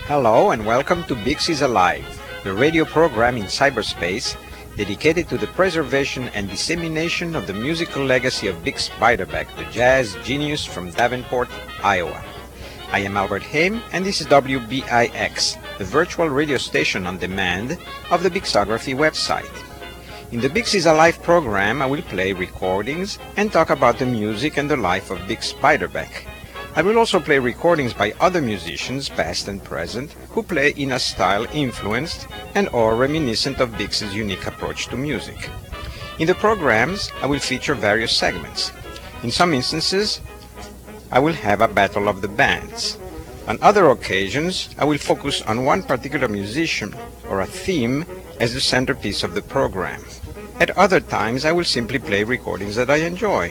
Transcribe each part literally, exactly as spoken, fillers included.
Hello and welcome to Bix is Alive, the radio program in cyberspace dedicated to the preservation and dissemination of the musical legacy of Bix Beiderbecke, the jazz genius from Davenport, Iowa. I am Albert Haim and this is W B I X, the virtual radio station on demand of the Bixography website. In the Bix is Alive program, I will play recordings and talk about the music and the life of Bix Beiderbecke. I will also play recordings by other musicians, past and present, who play in a style influenced and or reminiscent of Bix's unique approach to music. In the programs, I will feature various segments. In some instances, I will have a battle of the bands. On other occasions, I will focus on one particular musician or a theme as the centerpiece of the program. At other times, I will simply play recordings that I enjoy.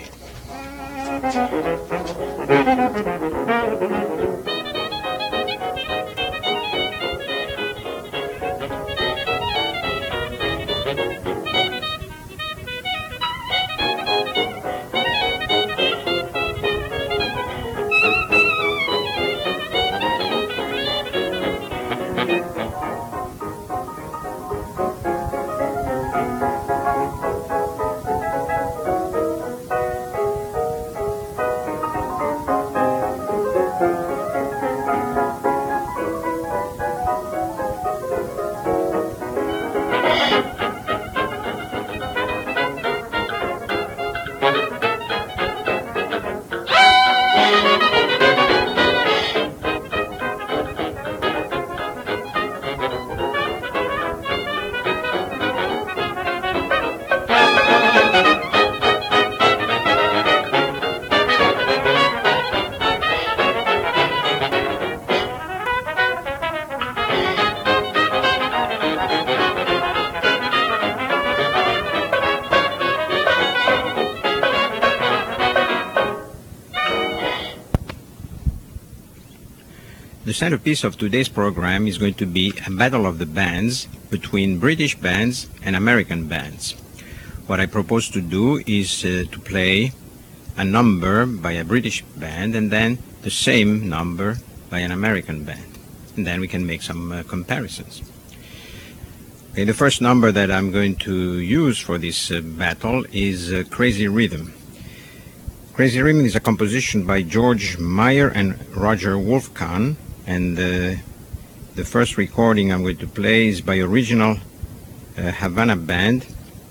The centerpiece of today's program is going to be a battle of the bands between British bands and American bands. What I propose to do is uh, to play a number by a British band and then the same number by an American band. And then we can make some uh, comparisons. Okay, the first number that I'm going to use for this uh, battle is uh, Crazy Rhythm. Crazy Rhythm is a composition by George Meyer and Roger Wolfcahn. And uh, the first recording I'm going to play is by original uh, Havana Band.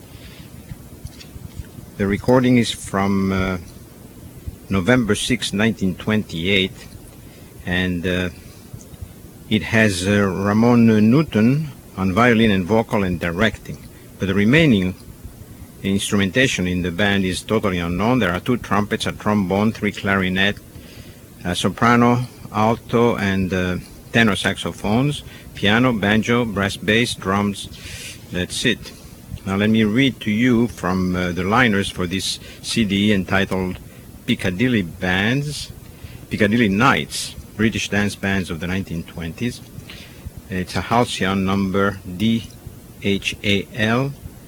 The recording is from uh, November sixth, nineteen twenty-eight, and uh, it has uh, Ramon Newton on violin and vocal and directing. But the remaining instrumentation in the band is totally unknown. There are two trumpets, a trombone, three clarinet, a soprano, alto and uh, tenor saxophones, piano, banjo, brass bass, drums. That's it. Now let me read to you from uh, the liners for this C D entitled Piccadilly Bands, Piccadilly Nights, British Dance Bands of the nineteen twenties. It's a Halcyon number D H A L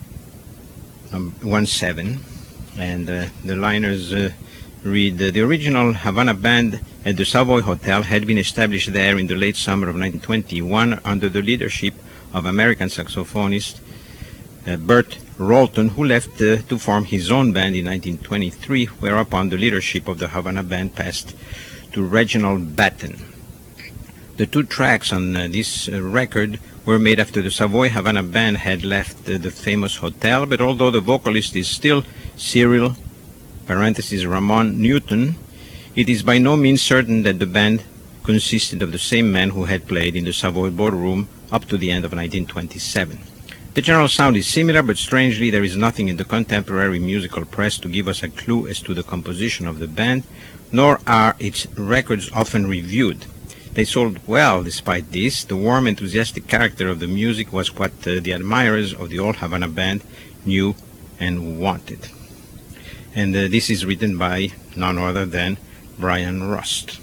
um, one seven, and uh, the liners uh, read, uh, the original Havana Band at the Savoy Hotel had been established there in the late summer of nineteen twenty-one under the leadership of American saxophonist uh, Bert Rolton, who left uh, to form his own band in nineteen twenty-three, whereupon the leadership of the Havana Band passed to Reginald Batten. The two tracks on uh, this uh, record were made after the Savoy Havana Band had left uh, the famous hotel, but although the vocalist is still Cyril, parentheses, Ramon Newton, it is by no means certain that the band consisted of the same men who had played in the Savoy Ballroom up to the end of nineteen twenty-seven. The general sound is similar, but strangely there is nothing in the contemporary musical press to give us a clue as to the composition of the band, nor are its records often reviewed. They sold well despite this. The warm, enthusiastic character of the music was what uh, the admirers of the old Havana Band knew and wanted. And uh, this is written by none other than Brian Rust.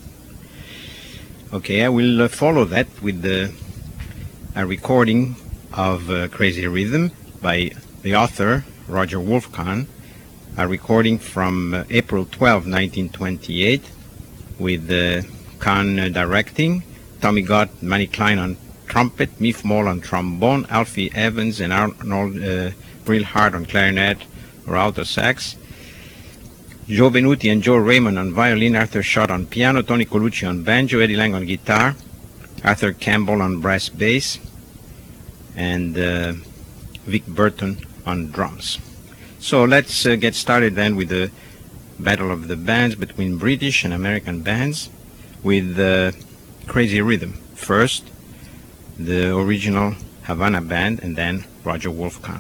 Okay, I will uh, follow that with the, a recording of uh, Crazy Rhythm by the author, Roger Wolfcahn, a recording from uh, April twelfth, nineteen twenty-eight, with uh, Kahn uh, directing, Tommy Gott, Manny Klein on trumpet, Miff Moll on trombone, Alfie Evans and Arnold uh, Brilhart on clarinet or alto sax, Joe Benuti and Joe Raymond on violin, Arthur Schott on piano, Tony Colucci on banjo, Eddie Lang on guitar, Arthur Campbell on brass bass, and uh, Vic Burton on drums. So let's uh, get started then with the battle of the bands between British and American bands with uh, Crazy Rhythm. First, the original Havana Band, and then Roger Wolf-Kahn.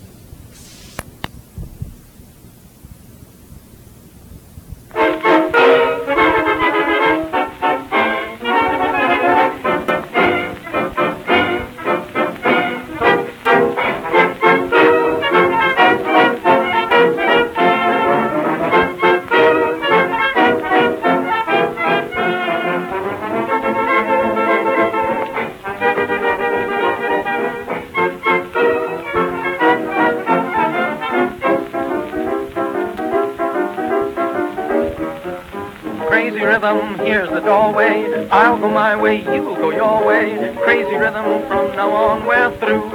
Here's the doorway, I'll go my way, you'll go your way. Crazy rhythm, from now on we're through.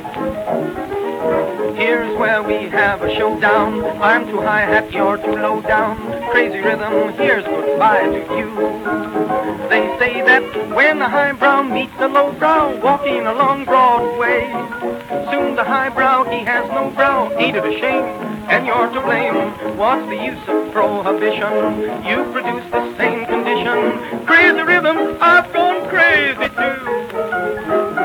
Here's where we have a showdown. I'm too high-hat, you're too low down. Crazy rhythm, here's goodbye to you. They say that when the highbrow meets the lowbrow, walking along Broadway, soon the highbrow, he has no brow. Ain't it a shame? And you're to blame. What's the use of prohibition? You produce the same condition. Crazy rhythm, I've gone crazy too.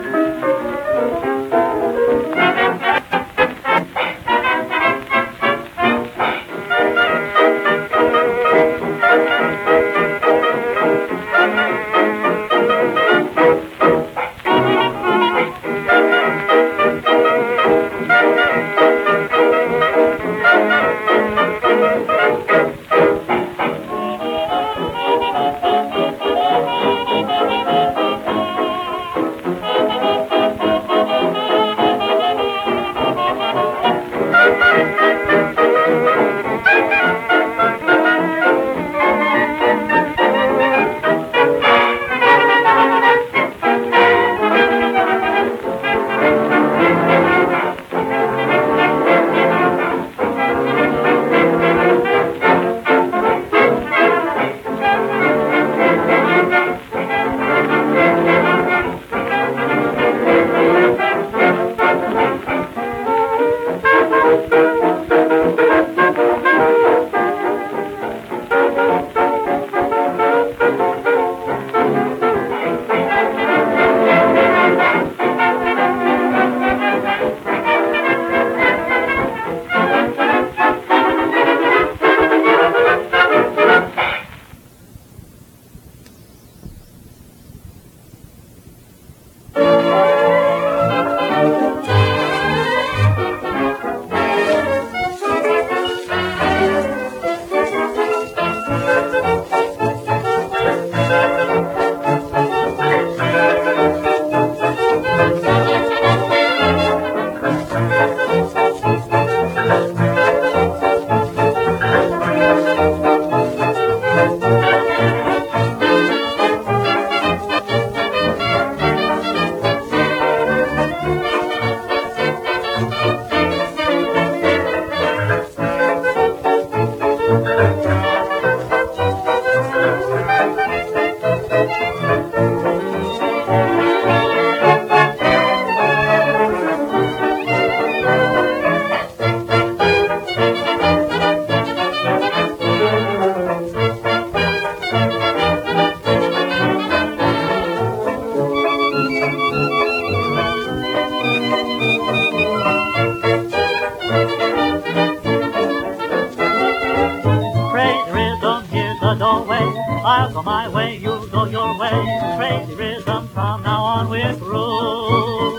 I'll go my way, you go your way. Crazy rhythm, from now on we're through.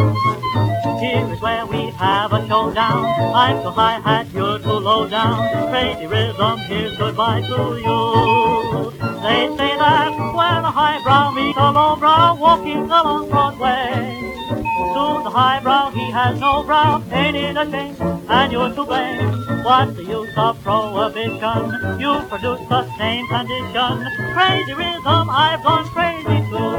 Here is where we have a showdown. I'm too high hat, you're too low down. Crazy rhythm, here's goodbye to you. They say that when a highbrow meets a lowbrow walking along Broadway, soon the highbrow, he has no brow. Ain't it a shame? And you're to blame. What's the use of prohibition? You produce the same condition. Crazy rhythm, I've gone crazy too.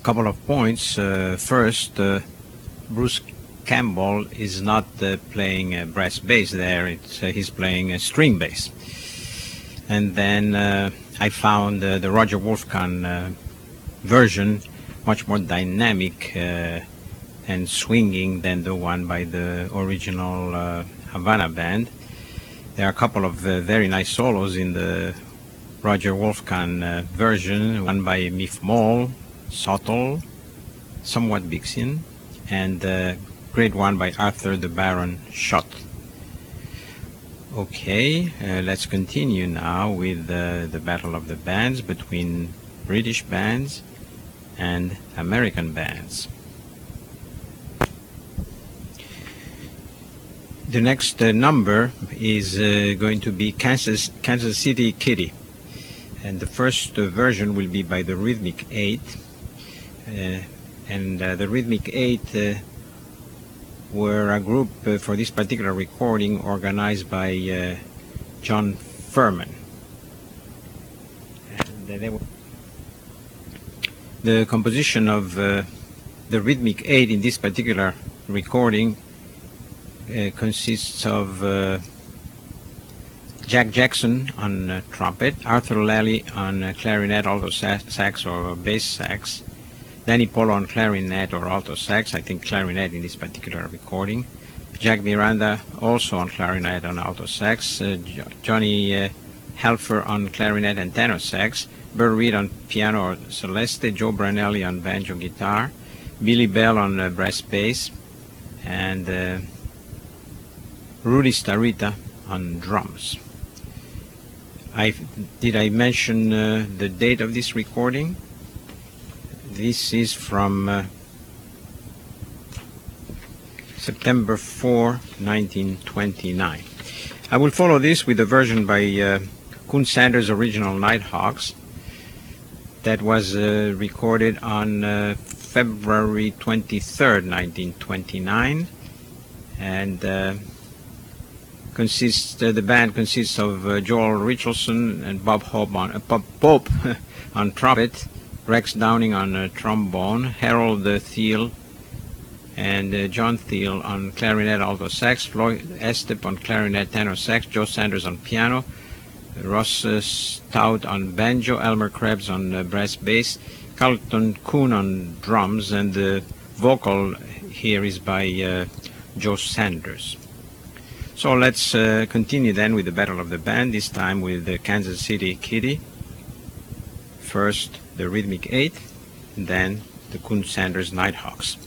couple of points. Uh, first, uh, Bruce Campbell is not uh, playing uh, brass bass there. It's, uh, he's playing a string bass. And then uh, I found uh, the Roger Wolfgang uh, version much more dynamic uh, and swinging than the one by the original uh, Havana band. There are a couple of uh, very nice solos in the Roger Wolfgang uh, version, one by Miff Moll, subtle, somewhat Bixian, and a great one by Arthur the Baron Schott. Okay, uh, let's continue now with uh, the battle of the bands between British bands and American bands. The next uh, number is uh, going to be Kansas, Kansas City Kitty, and the first uh, version will be by the Rhythmic Eight, uh, and uh, the Rhythmic Eight uh, were a group uh, for this particular recording organized by uh, John Furman. And, uh, they were the composition of uh, the Rhythmic Eight in this particular recording uh, consists of uh, Jack Jackson on uh, trumpet, Arthur Lally on uh, clarinet, alto sax or bass sax, Danny Polo on clarinet or alto sax, I think clarinet in this particular recording, Jack Miranda also on clarinet and alto sax, uh, Johnny uh, Helfer on clarinet and tenor sax, Burr Reed on piano or celeste, Joe Branelli on banjo guitar, Billy Bell on uh, brass bass, and uh, Rudy Starita on drums. I, did I mention uh, the date of this recording? This is from uh, September fourth, nineteen twenty-nine. I will follow this with a version by uh, Coon Sanders' original Nighthawks that was uh, recorded on uh, February twenty-third, nineteen twenty-nine, and uh, consists uh, the band consists of uh, Joel Richardson and Bob Hope on uh, Bob Pope on trumpet, Rex Downing on uh, trombone, Harold uh, Thiel and uh, John Thiel on clarinet, alto sax, Floyd Estep on clarinet, tenor sax, Joe Sanders on piano, Ross uh, Stout on banjo, Elmer Krebs on uh, brass bass, Carlton Coon on drums, and the vocal here is by uh, Joe Sanders. So let's uh, continue then with the Battle of the Band, this time with the Kansas City Kitty. First the Rhythmic Eight, and then the Coon Sanders Nighthawks.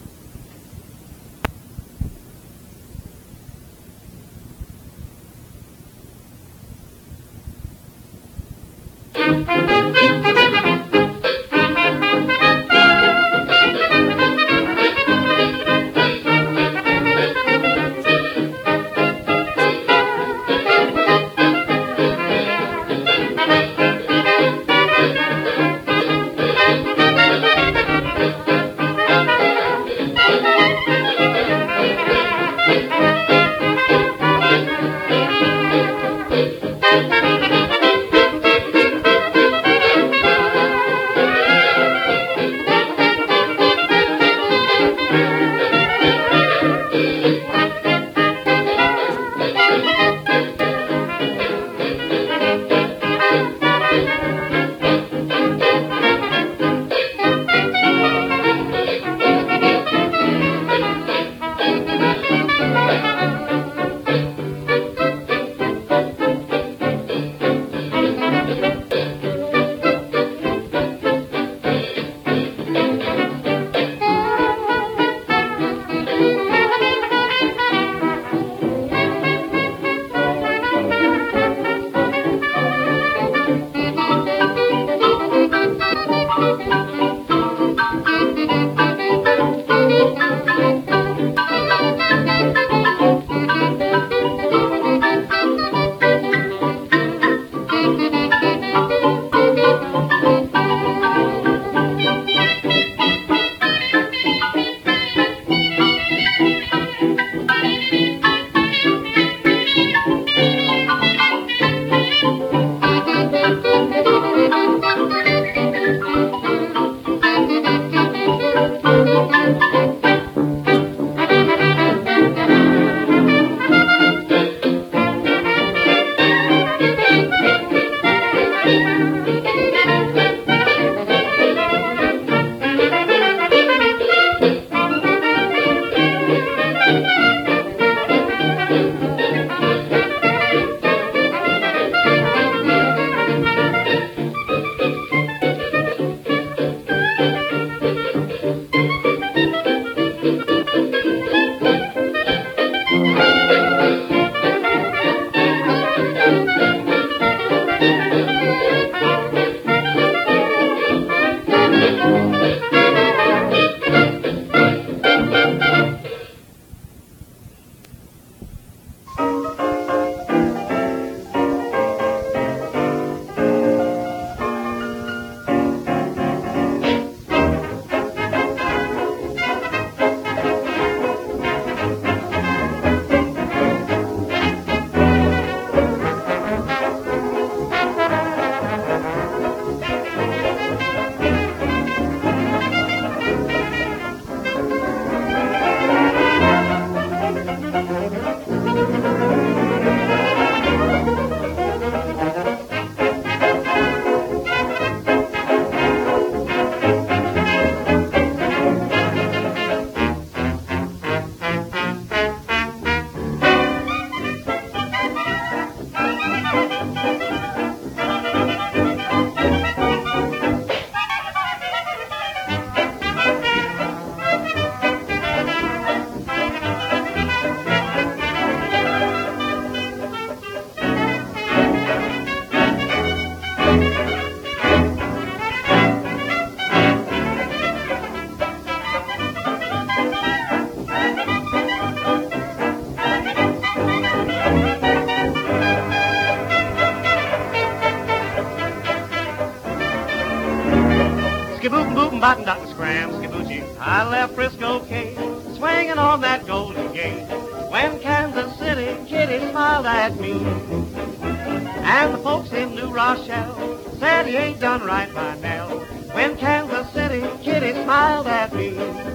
Skibootin' bootin' bottin' dot scram, skiboochie. I left Frisco Kate, swinging on that Golden Gate, when Kansas City Kitty smiled at me. And the folks in New Rochelle said he ain't done right by Nell, when Kansas City Kitty smiled at me.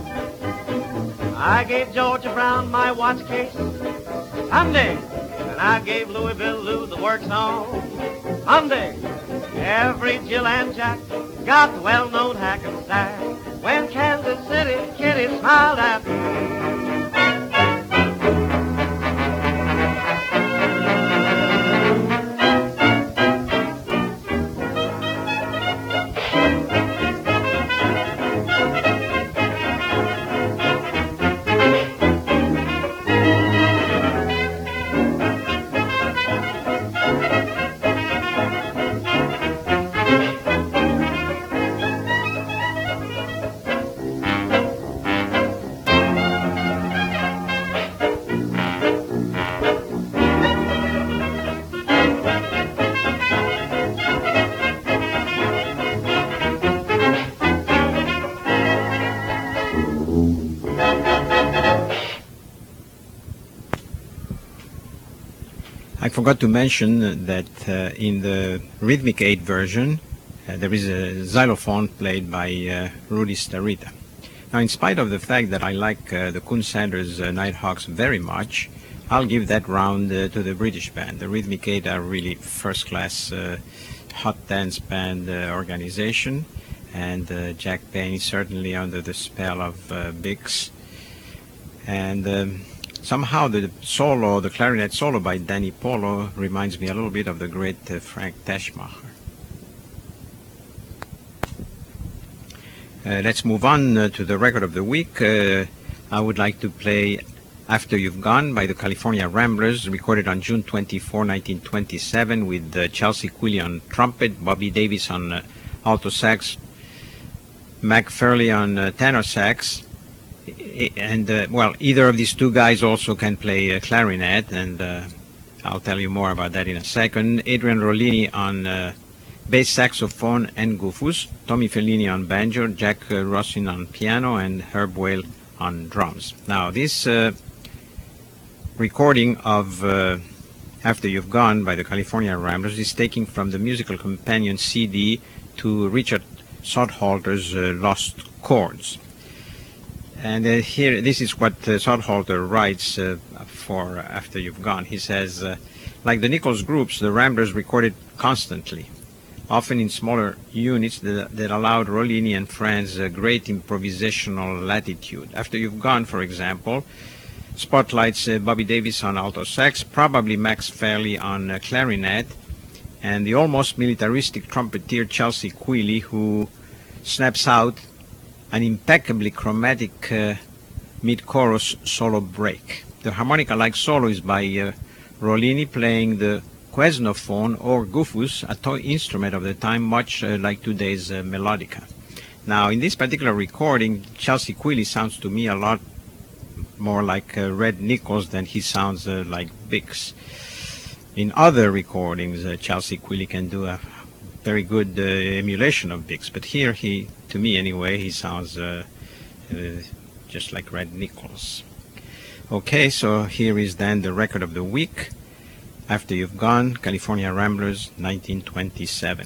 I gave Georgia Brown my watch case Sunday, and I gave Louisville Lou the works on Monday. Every Jill and Jack got the well-known Hackensack, when Kansas City Kitty smiled at me. I forgot to mention that uh, in the Rhythmic eight version, uh, there is a xylophone played by uh, Rudy Starita. Now, in spite of the fact that I like uh, the Coon Sanders uh, Nighthawks very much, I'll give that round uh, to the British band. The Rhythmic eight are really first-class uh, hot dance band uh, organization, and uh, Jack Payne is certainly under the spell of uh, Bix. And um, somehow the solo, the clarinet solo by Danny Polo reminds me a little bit of the great uh, Frank Teschmacher. Uh, let's move on uh, to the record of the week. Uh, I would like to play After You've Gone by the California Ramblers, recorded on June twenty-fourth, nineteen twenty-seven, with uh, Chelsea Quilly on trumpet, Bobby Davis on uh, alto sax, Mac Fairley on uh, tenor sax, and uh, well, either of these two guys also can play uh, clarinet, and uh, I'll tell you more about that in a second. Adrian Rollini on uh, bass saxophone and gufus, Tommy Fellini on banjo, Jack uh, Rossin on piano, and Herb Whale on drums. Now, this uh, recording of uh, After You've Gone by the California Ramblers is taken from the Musical Companion C D to Richard Southalter's uh, Lost Chords. And uh, here, this is what uh, Southalter writes uh, for After You've Gone. He says, uh, like the Nichols groups, the Ramblers recorded constantly, often in smaller units that, that allowed Rollini and friends a great improvisational latitude. After You've Gone, for example, spotlights uh, Bobby Davis on alto sax, probably Max Fairley on uh, clarinet, and the almost militaristic trumpeter Chelsea Quilly, who snaps out an impeccably chromatic uh, mid-chorus solo break. The harmonica-like solo is by uh, Rollini playing the quesnophone or gufus, a toy instrument of the time, much uh, like today's uh, melodica. Now, in this particular recording, Chelsea Quilly sounds to me a lot more like uh, Red Nichols than he sounds uh, like Bix. In other recordings, uh, Chelsea Quilly can do a very good uh, emulation of Bix, but here he, to me anyway, he sounds uh, uh, just like Red Nichols. Okay, so here is then the record of the week. After You've Gone, California Ramblers, nineteen twenty-seven.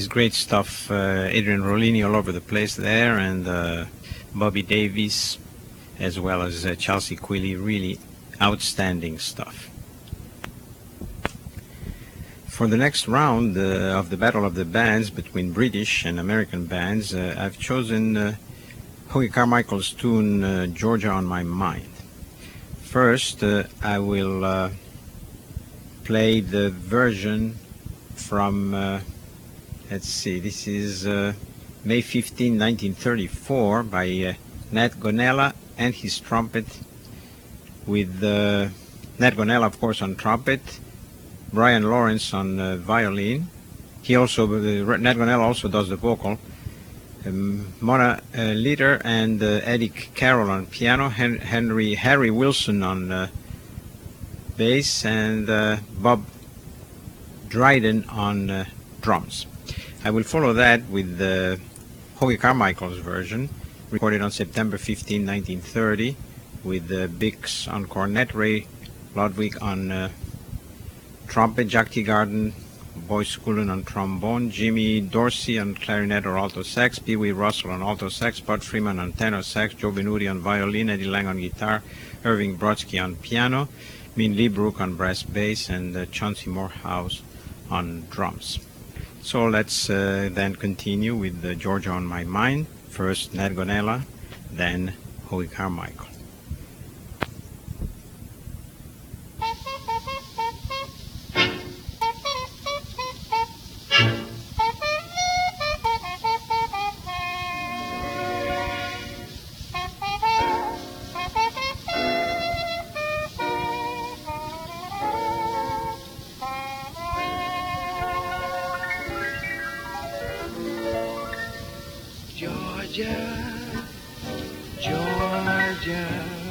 is great stuff. Uh, Adrian Rollini all over the place there, and uh, Bobby Davis, as well as uh, Chelsea Quilly. Really outstanding stuff. For the next round uh, of the Battle of the Bands between British and American bands, uh, I've chosen uh, Hoagy Carmichael's tune uh, Georgia on My Mind. First, uh, I will uh, play the version from, uh, let's see, this is uh, May fifteenth, nineteen thirty-four by uh, Nat Gonella and his trumpet, with uh, Nat Gonella, of course, on trumpet, Brian Lawrence on uh, violin. He also, uh, Nat Gonella also does the vocal. Um, Mona uh, Litter and uh, Eddie Carroll on piano, Hen Henry Harry Wilson on uh, bass, and uh, Bob Dryden on uh, drums. I will follow that with uh, Hoagy Carmichael's version, recorded on September fifteenth, nineteen thirty, with uh, Bix on cornet, Ray Ludwig on uh, trumpet, Jack Teagarden, Boyce Cullen on trombone, Jimmy Dorsey on clarinet or alto sax, Pee Wee Russell on alto sax, Bud Freeman on tenor sax, Joe Benuti on violin, Eddie Lang on guitar, Irving Brodsky on piano, Min Liebrook on brass bass, and uh, Chauncey Morehouse on drums. So let's uh, then continue with uh, Georgia on My Mind. First Nat Gonella, then Hoagy Carmichael. Georgia, Georgia,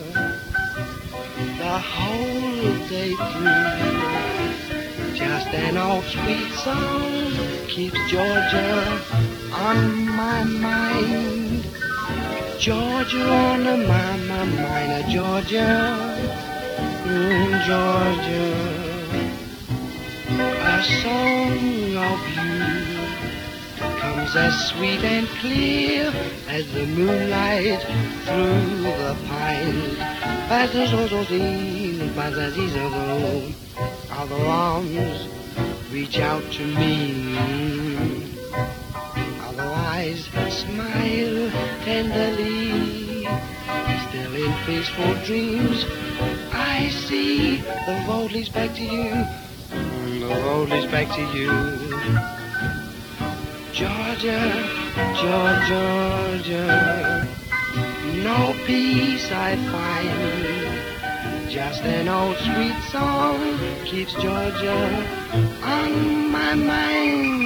the whole day through, just an old sweet song keeps Georgia on my mind. Georgia on my, my mind, Georgia, mm, Georgia, a song of you comes as sweet and clear as the moonlight through the pines. As the zozozine, as the zizzo, other arms reach out to me. Other eyes smile tenderly. Still in peaceful dreams, I see the road leads back to you. The road leads back to you. Georgia, Georgia, Georgia, no peace I find. Just an old sweet song keeps Georgia on my mind.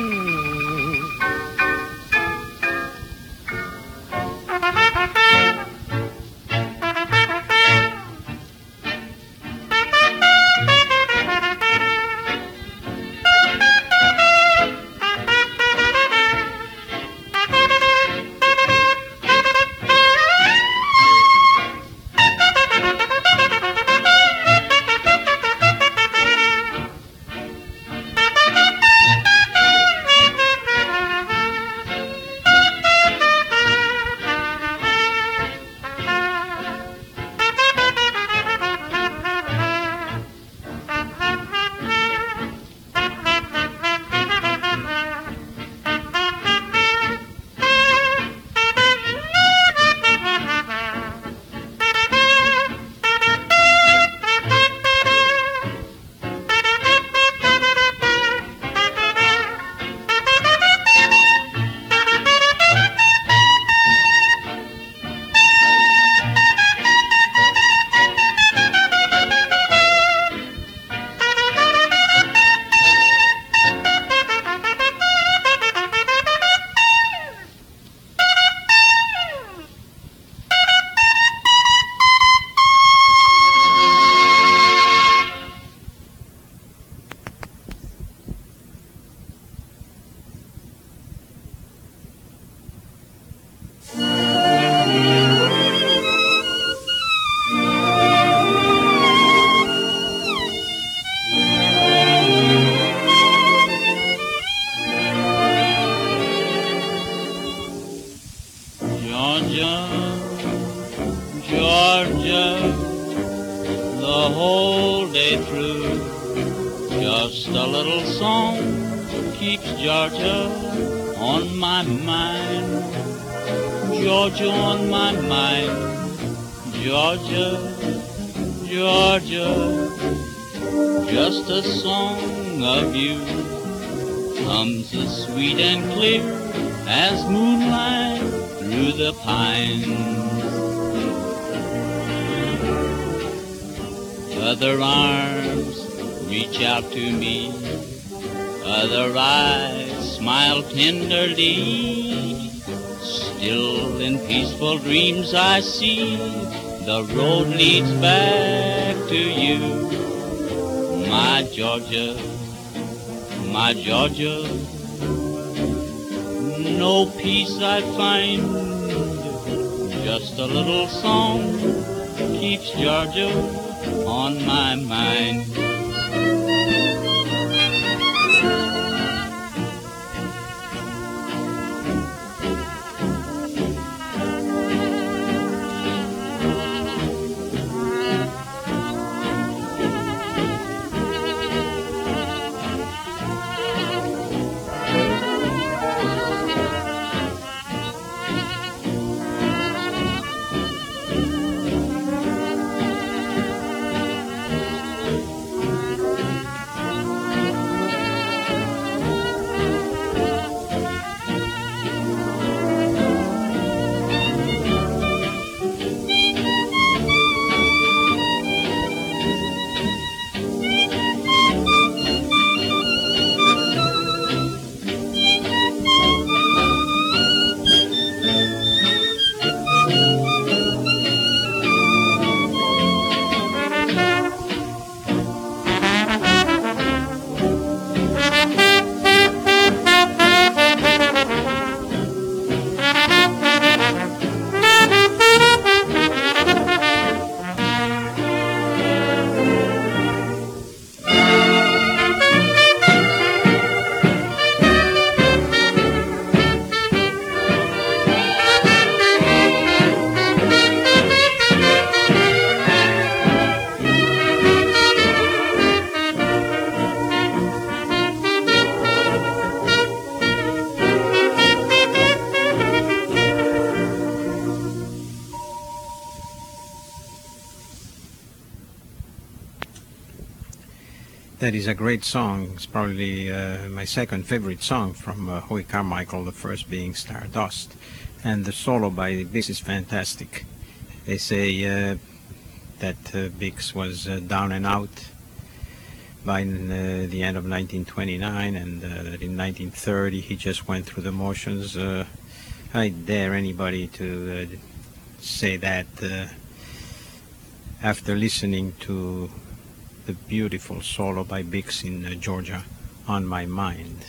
Georgia, the whole day through. Just a little song keeps Georgia on my mind. Georgia on my mind. Georgia, Georgia, just a song of you comes as sweet and clear as moonlight through the pines. Other arms reach out to me, other eyes smile tenderly. Still in peaceful dreams I see the road leads back to you. My Georgia, my Georgia, no peace I find, just a little song keeps Georgia on my mind. That is a great song. It's probably uh, my second favorite song from uh, Howie Carmichael, the first being Stardust. And the solo by Bix is fantastic. They say uh, that uh, Bix was uh, down and out by uh, the end of nineteen twenty-nine, and uh, in nineteen thirty he just went through the motions. Uh, I dare anybody to uh, say that uh, after listening to the beautiful solo by Bix in uh, Georgia on My Mind.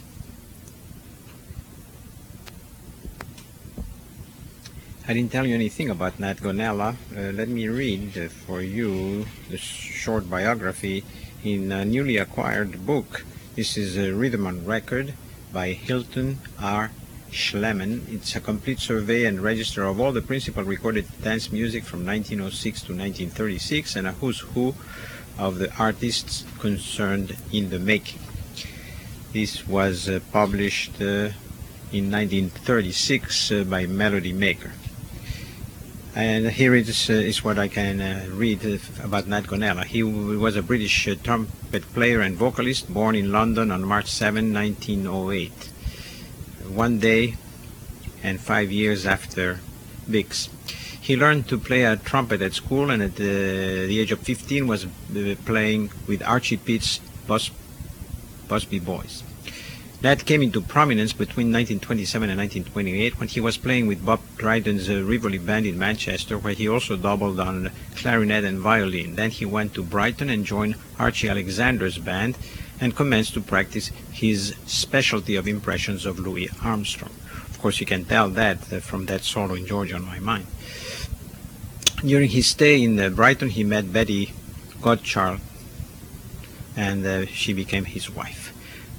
I didn't tell you anything about Nat Gonella. Uh, let me read uh, for you the short biography in a newly acquired book. This is a Rhythm on Record by Hilton R. Schleman. It's a complete survey and register of all the principal recorded dance music from nineteen oh six to nineteen thirty-six, and a who's who of the artists concerned in the making. This was uh, published uh, in nineteen thirty-six uh, by Melody Maker. And here it is, uh, is what I can uh, read uh, about Nat Gonella. He w was a British uh, trumpet player and vocalist, born in London on March seventh, nineteen oh eight. One day and five years after Bix. He learned to play a trumpet at school, and at uh, the age of fifteen was uh, playing with Archie Pitt's Bus Busby Boys. Nat came into prominence between nineteen twenty-seven and nineteen twenty-eight when he was playing with Bob Dryden's uh, Rivoli Band in Manchester, where he also doubled on clarinet and violin. Then he went to Brighton and joined Archie Alexander's band and commenced to practice his specialty of impressions of Louis Armstrong. Of course, you can tell that uh, from that solo in Georgia on My Mind. During his stay in uh, Brighton, he met Betty Godchard, and uh, she became his wife.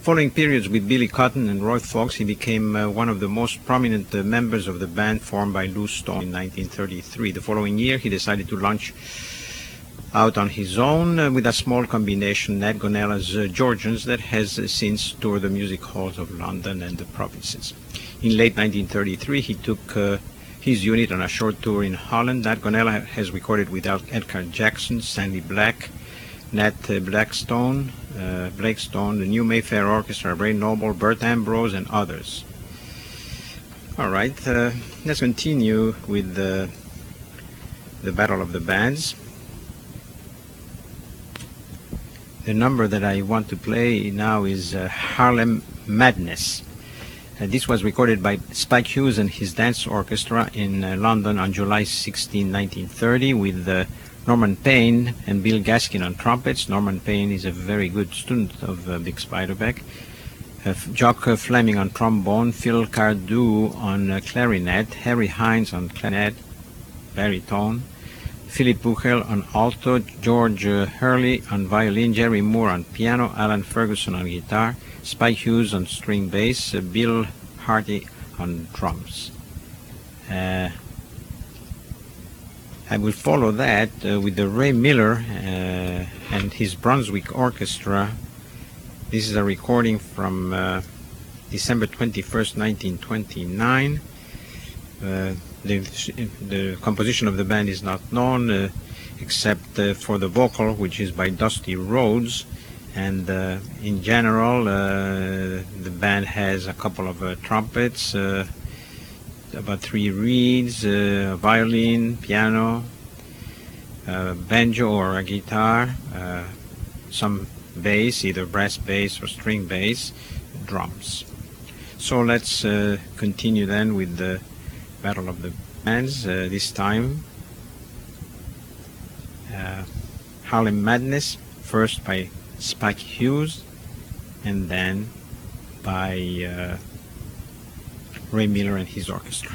Following periods with Billy Cotton and Roy Fox, he became uh, one of the most prominent uh, members of the band formed by Lou Stone in nineteen thirty-three. The following year, he decided to launch out on his own uh, with a small combination, Nat Gonella's uh, Georgians, that has uh, since toured the music halls of London and the provinces. In late nineteen thirty-three, he took uh, his unit on a short tour in Holland. Nat Gonella has recorded with Edgar Jackson, Sandy Black, Nat uh, Blackstone, uh, Blakestone, the New Mayfair Orchestra, Ray Noble, Bert Ambrose, and others. All right, uh, let's continue with the, the Battle of the Bands. The number that I want to play now is uh, Harlem Madness. Uh, this was recorded by Spike Hughes and his dance orchestra in uh, London on July sixteenth, nineteen thirty, with uh, Norman Payne and Bill Gaskin on trumpets. Norman Payne is a very good student of uh, Bix Beiderbecke. Uh, Jock uh, Fleming on trombone, Phil Cardew on uh, clarinet, Harry Hines on clarinet, baritone, Philip Buchel on alto, George uh, Hurley on violin, Jerry Moore on piano, Alan Ferguson on guitar, Spike Hughes on string bass, uh, Bill Hardy on drums. Uh, I will follow that uh, with the Ray Miller uh, and his Brunswick Orchestra. This is a recording from uh, December twenty-first, nineteen twenty-nine. Uh, the, the composition of the band is not known uh, except uh, for the vocal, which is by Dusty Rhodes. And uh, in general, uh, the band has a couple of uh, trumpets, uh, about three reeds, uh, violin, piano, uh, banjo or a guitar, uh, some bass, either brass bass or string bass, drums. So let's uh, continue then with the Battle of the Bands, uh, this time uh, Harlem Madness, first by Spike Hughes and then by uh, Ray Miller and his orchestra.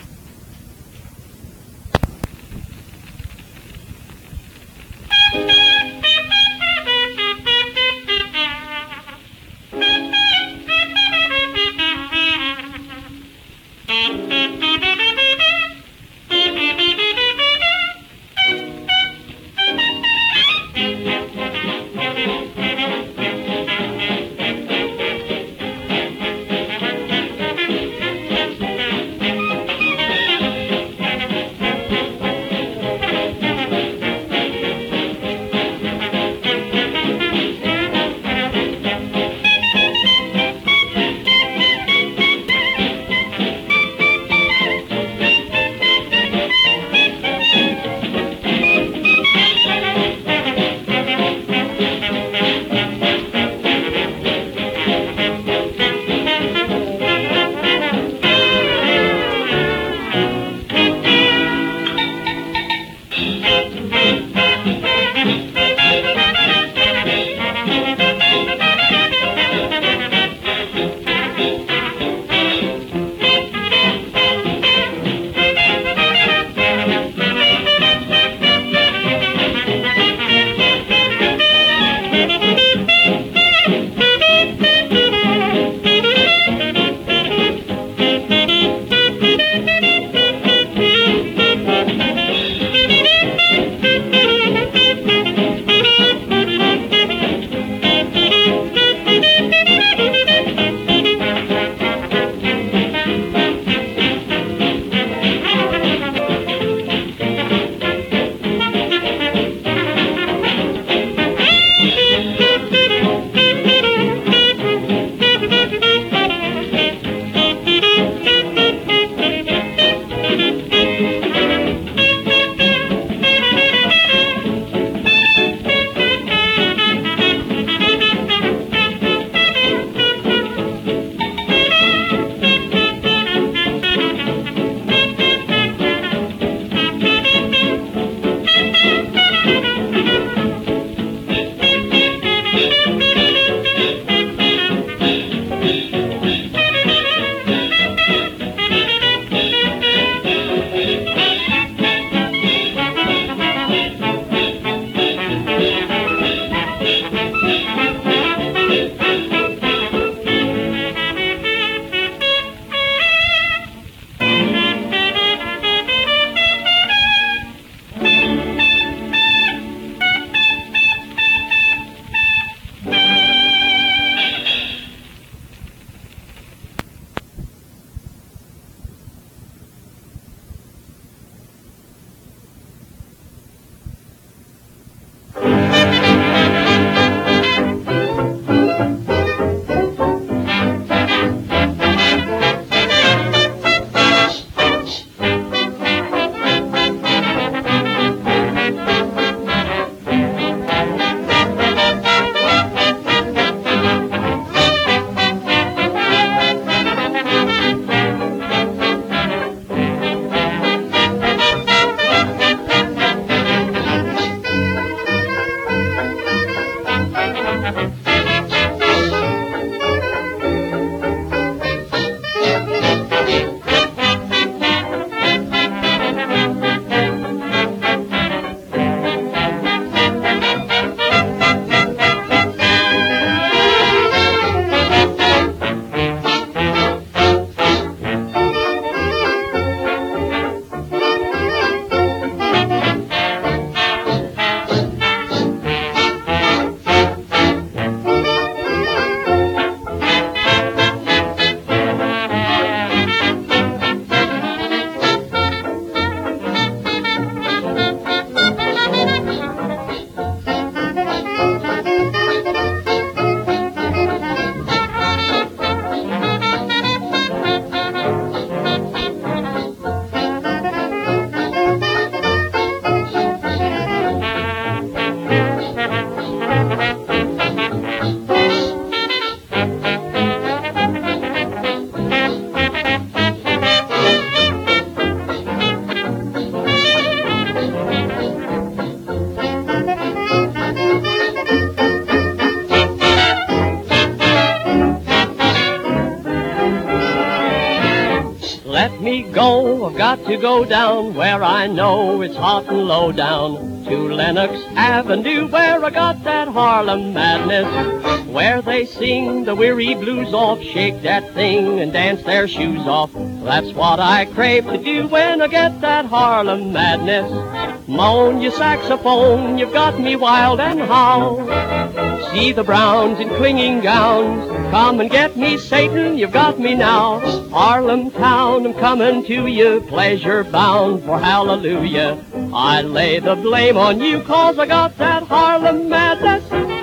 to go down where I know it's hot and low down to Lenox Avenue, where I got that Harlem madness, where they sing the weary blues off, shake that thing and dance their shoes off. That's what I crave to do when I get that Harlem madness. Moan your saxophone, you've got me wild and howl. See the Browns in clinging gowns, come and get me, Satan, you've got me now. Harlem town, I'm coming to you, pleasure bound for hallelujah. I lay the blame on you, cause I got that Harlem madness.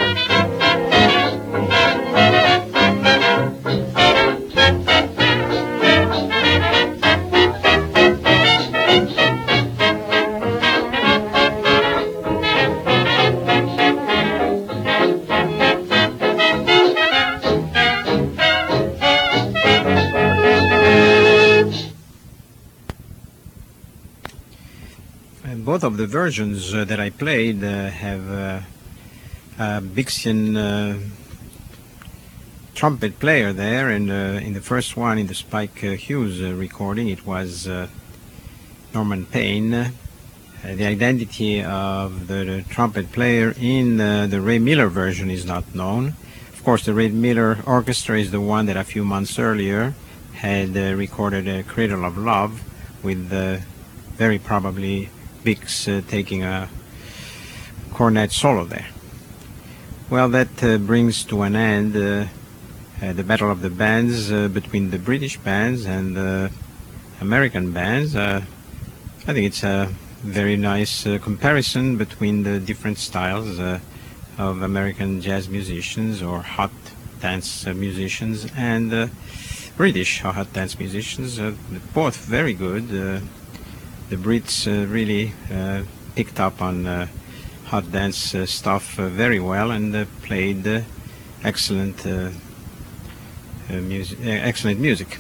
Both of the versions uh, that I played uh, have uh, a Bixian uh, trumpet player there, and uh, in the first one, in the Spike uh, Hughes uh, recording, it was uh, Norman Payne. Uh, the identity of the, the trumpet player in uh, the Ray Miller version is not known. Of course, the Ray Miller Orchestra is the one that a few months earlier had uh, recorded a Cradle of Love with uh, very probably Bix uh, taking a cornet solo there. Well, that uh, brings to an end uh, uh, the battle of the bands uh, between the British bands and the American bands. Uh, I think it's a very nice uh, comparison between the different styles uh, of American jazz musicians or hot dance uh, musicians and uh, British hot dance musicians. Uh, both very good. Uh, The Brits uh, really uh, picked up on uh, hot dance uh, stuff uh, very well and uh, played uh, excellent, uh, uh, music, uh, excellent music.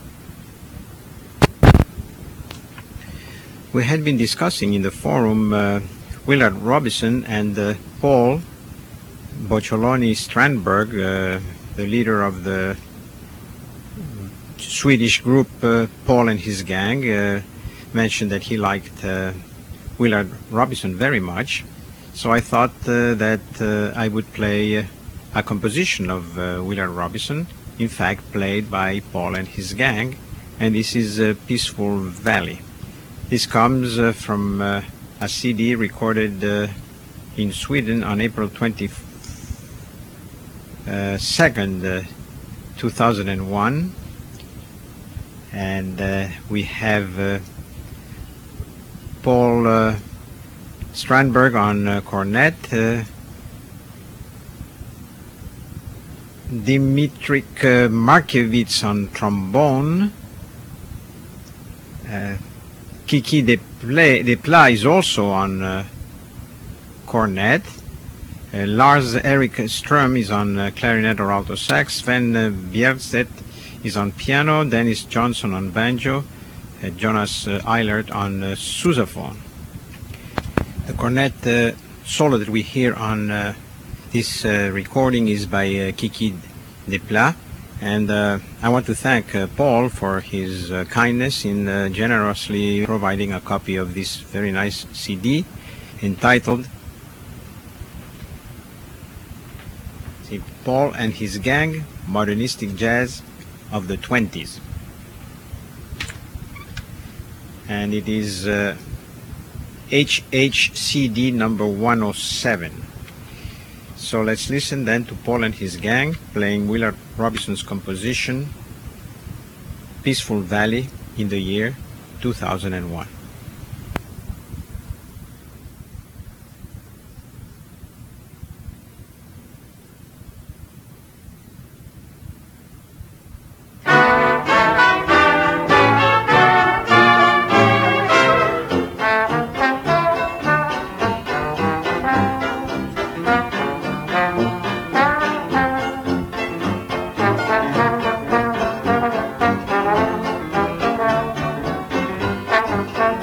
We had been discussing in the forum uh, Willard Robison and uh, Paul Boccioloni Strandberg, uh, the leader of the Swedish group uh, Paul and His Gang, uh, mentioned that he liked uh, Willard Robison very much, so I thought uh, that uh, I would play uh, a composition of uh, Willard Robison, in fact played by Paul and His Gang, and this is uh, Peaceful Valley. This comes uh, from uh, a C D recorded uh, in Sweden on April twenty-second, uh, two thousand one, and uh, we have uh, Paul uh, Strandberg on uh, cornet, uh, Dimitrik uh, Markiewicz on trombone, uh, Kiki Desplat is also on uh, cornet, uh, Lars Erik Ström is on uh, clarinet or alto sax, Sven uh, Bjerstedt is on piano, Dennis Johnson on banjo, Uh, Jonas uh, Eilert on uh, sousaphone. The cornet uh, solo that we hear on uh, this uh, recording is by uh, Kiki Desplat, and uh, I want to thank uh, Paul for his uh, kindness in uh, generously providing a copy of this very nice C D entitled see, Paul and His Gang, Modernistic Jazz of the twenties. And it is uh, H H C D number one oh seven. So let's listen then to Paul and His Gang playing Willard Robison's composition Peaceful Valley in the year two thousand one. Thank you.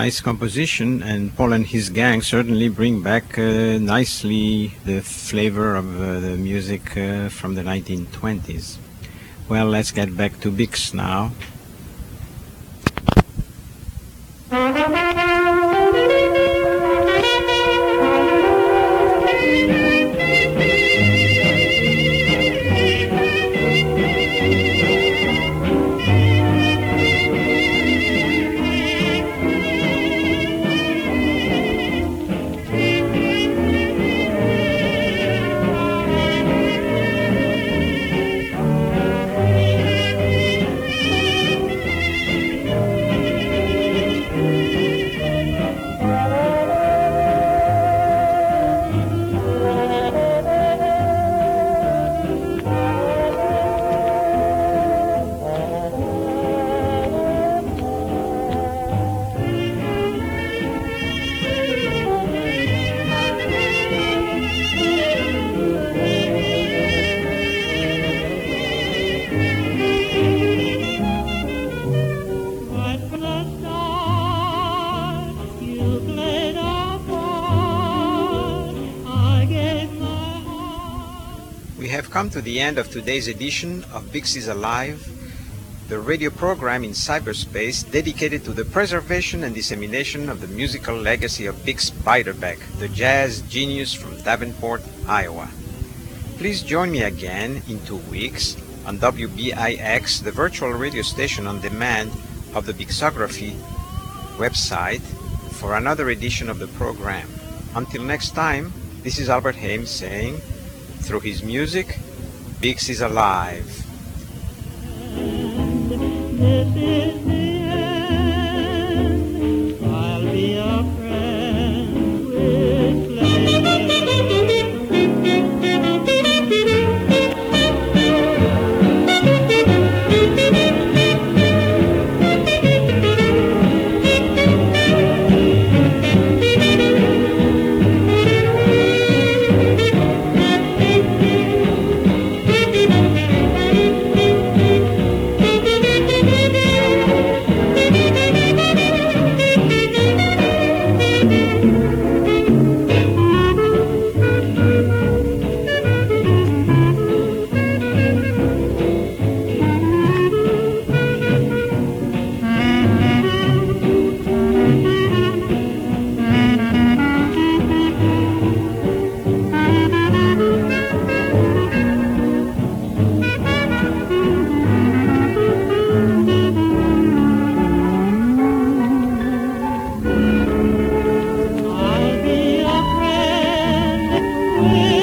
nice composition, and Paul and his gang certainly bring back uh, nicely the flavor of uh, the music uh, from the nineteen twenties. Well, let's get back to Bix now. Come to the end of today's edition of Bix is Alive, the radio program in cyberspace dedicated to the preservation and dissemination of the musical legacy of Bix Beiderbecke, the jazz genius from Davenport, Iowa. Please join me again in two weeks on W B I X, the virtual radio station on demand of the Bixography website, for another edition of the program. Until next time, this is Albert Haim saying, through his music, Bix is alive. This is the end. I'll be a friend with I'll be a friend with